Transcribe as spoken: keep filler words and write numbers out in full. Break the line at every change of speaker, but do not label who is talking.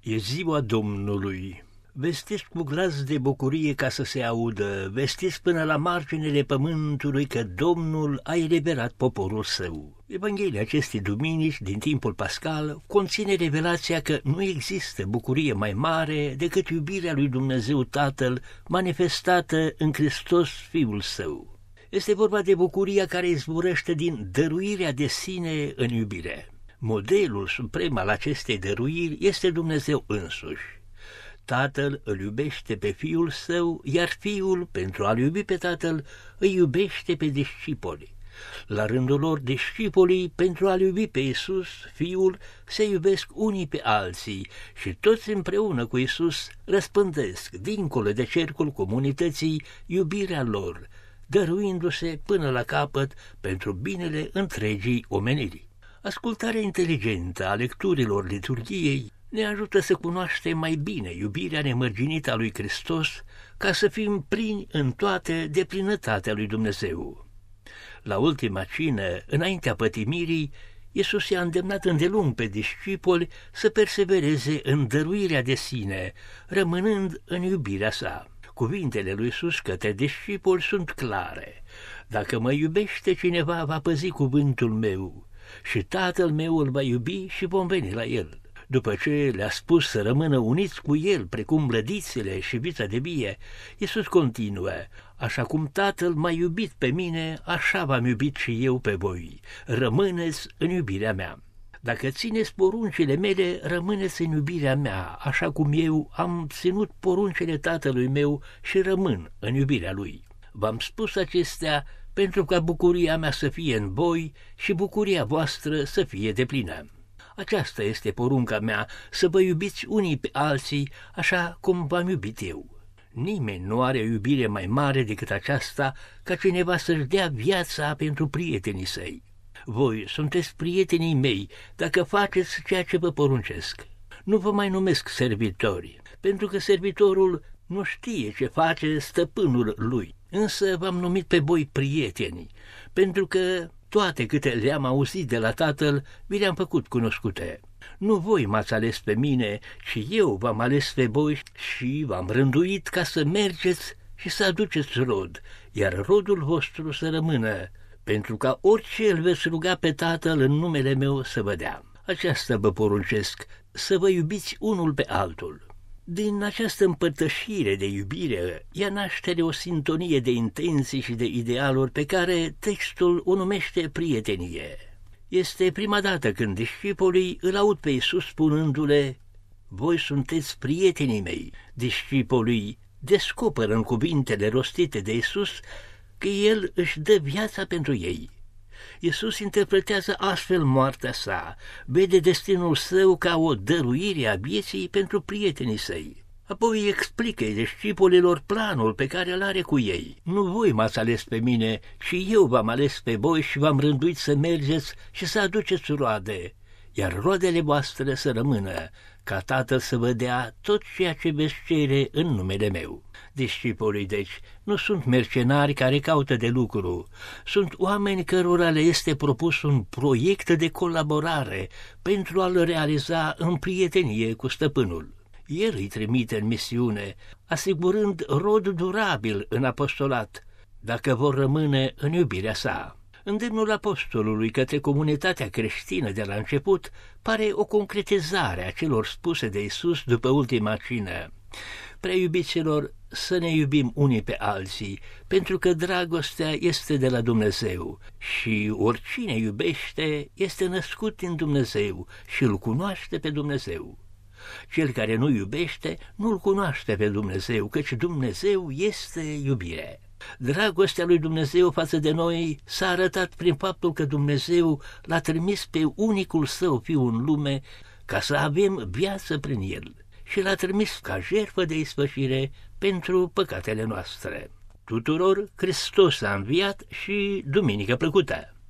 E ziua Domnului. Vestiți cu glas de bucurie ca să se audă, vestiți până la marginile pământului că Domnul a eliberat poporul său. Evanghelia acestei duminici din timpul pascal conține revelația că nu există bucurie mai mare decât iubirea lui Dumnezeu Tatăl manifestată în Hristos Fiul Său. Este vorba de bucuria care izvorăște din dăruirea de sine în iubire. Modelul suprem al acestei dăruiri este Dumnezeu însuși. Tatăl îl iubește pe Fiul Său, iar Fiul, pentru a-L iubi pe Tatăl, îi iubește pe discipoli. La rândul lor, discipolii, pentru a-L iubi pe Iisus, Fiul, se iubesc unii pe alții și toți împreună cu Iisus răspândesc, dincolo de cercul comunității, iubirea lor, dăruindu-se până la capăt pentru binele întregii omeniri. Ascultarea inteligentă a lecturilor liturghiei ne ajută să cunoaștem mai bine iubirea nemărginită a lui Hristos, ca să fim plini în toate de plinătatea lui Dumnezeu. La ultima cină, înaintea pătimirii, Iisus i-a îndemnat îndelung pe discipoli să persevereze în dăruirea de sine, rămânând în iubirea sa. Cuvintele lui Iisus către discipoli sunt clare: dacă mă iubește cineva, va păzi cuvântul meu și Tatăl meu îl va iubi și vom veni la el. După ce le-a spus să rămână uniți cu el, precum lădițele și vița de vie, Iisus continuă: așa cum Tatăl m-a iubit pe mine, așa v-am iubit și eu pe voi. Rămâneți în iubirea mea. Dacă țineți poruncile mele, rămâneți în iubirea mea, așa cum eu am ținut poruncile Tatălui meu și rămân în iubirea lui. V-am spus acestea pentru ca bucuria mea să fie în voi și bucuria voastră să fie deplină. Aceasta este porunca mea, să vă iubiți unii pe alții așa cum v-am iubit eu. Nimeni nu are o iubire mai mare decât aceasta, ca cineva să-și dea viața pentru prietenii săi. Voi sunteți prietenii mei dacă faceți ceea ce vă poruncesc. Nu vă mai numesc servitori, pentru că servitorul nu știe ce face stăpânul lui. Însă v-am numit pe voi prieteni, pentru că toate câte le-am auzit de la Tatăl, vi le-am făcut cunoscute. Nu voi m-ați ales pe mine, ci eu v-am ales pe voi și v-am rânduit ca să mergeți și să aduceți rod, iar rodul vostru să rămână, pentru ca orice îl veți ruga pe Tatăl în numele meu să vă dea. Aceasta vă poruncesc, să vă iubiți unul pe altul. Din această împărtășire de iubire ia naștere o sintonie de intenții și de idealuri pe care textul o numește prietenie. Este prima dată când discipolii îl aud pe Iisus spunându-le: voi sunteți prietenii mei. Discipolii descoperă în cuvintele rostite de Iisus că El își dă viața pentru ei. Iisus interpretează astfel moartea sa, vede destinul său ca o dăruire a vieții pentru prietenii săi. Apoi explică discipolilor planul pe care îl are cu ei. Nu voi m-ați ales pe mine, ci eu v-am ales pe voi și v-am rânduit să mergeți și să aduceți roade, iar roadele voastre să rămână, ca Tatăl să vă dea tot ceea ce veți cere în numele meu. Discipolii, deci, nu sunt mercenari care caută de lucru, sunt oameni cărora le este propus un proiect de colaborare pentru a-l realiza în prietenie cu stăpânul. El îi trimite în misiune, asigurând rod durabil în apostolat, dacă vor rămâne în iubirea sa. Îndemnul apostolului către comunitatea creștină de la început pare o concretizare a celor spuse de Iisus după ultima cină: prea iubiților, să ne iubim unii pe alții, pentru că dragostea este de la Dumnezeu și oricine iubește este născut din Dumnezeu și îl cunoaște pe Dumnezeu. Cel care nu iubește nu-l cunoaște pe Dumnezeu, căci Dumnezeu este iubire. Dragostea lui Dumnezeu față de noi s-a arătat prin faptul că Dumnezeu l-a trimis pe unicul Său Fiu în lume ca să avem viață prin El și l-a trimis ca jertfă de ispășire pentru păcatele noastre. Tuturor Hristos a înviat și duminică plăcută!